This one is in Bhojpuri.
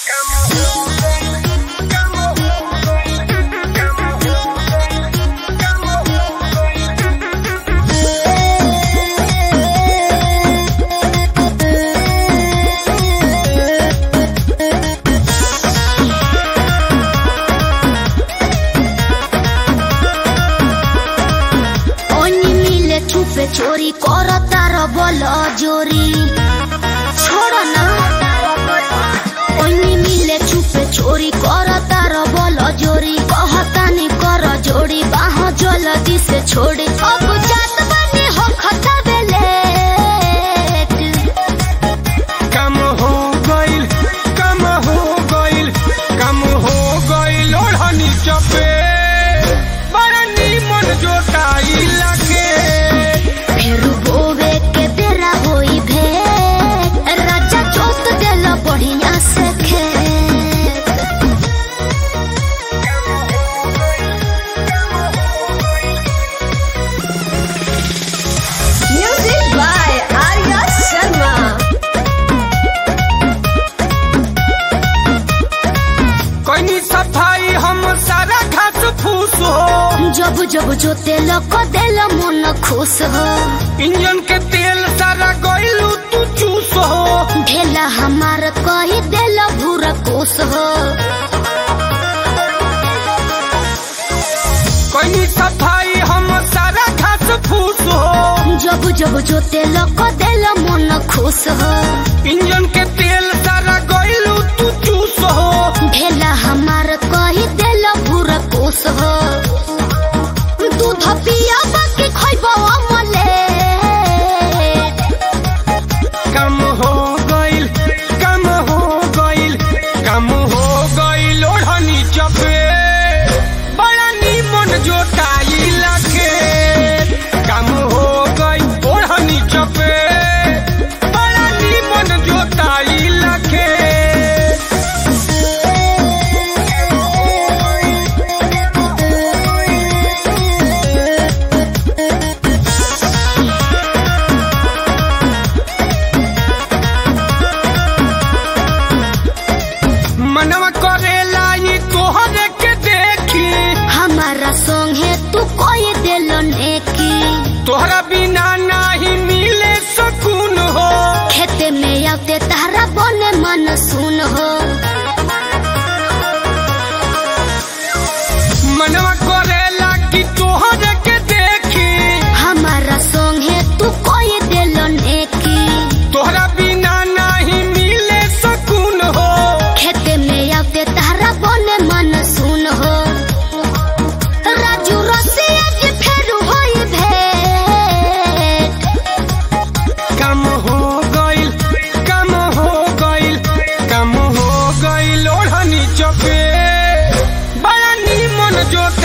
चोरी कर तार बोल जोरी छोड़ ना मिले छुपे चोरी कर तार बोल जोरी कहतानी कर जोड़ी बाह जल्दी से छोड़ी अब जात बनी हो खता बेले कम हो गइल ओढ़नी चपे बड़ा नीमन जोटाई लगे बोवे के बेरा होई भे राजा जोत देला बढ़िया से खेत म्यूजिक बाय आर्या शर्मा कोई सफाई हम सारा घास फूस हो जब जब जोते लको देला मन खुश हो इंजन के तेल सारा गइलू तू चूस हो ढेला हमार कही देला भूरा कोस हो कोई सफाई हम सारा घास फूस हो जब जब जोते लको देला मन खुश हो इंजन के तेल सारा गइलू तू चूस हो ढेला हमार कही देला भूरा कोस हो दूध पिया बाकी खइबो अमले कम हो गइल ओढ़नी चपे बड़ा नीमन जोटाई लगे कम हो गइल ओढ़नी चपे बड़ा नीमन जोटाई लगे मनवा करेला ई तोहरे के देखी हमारा संगे तू कोई देलो नेकी तोहरा बिना नहीं मिले सुकून हो खेते में आते तारा बने मन सुन हो मनवा करेला कि तोहरे के देखी हमारा संगे तू कोई देलो नेकी तोहरा बिना नहीं मिले सुकून हो खेते में आते तारा बने मन सुन हो राजू रसिया के फेर होई भेंट कम हो गइल ओढ़नी चपे बड़ा नीमन जो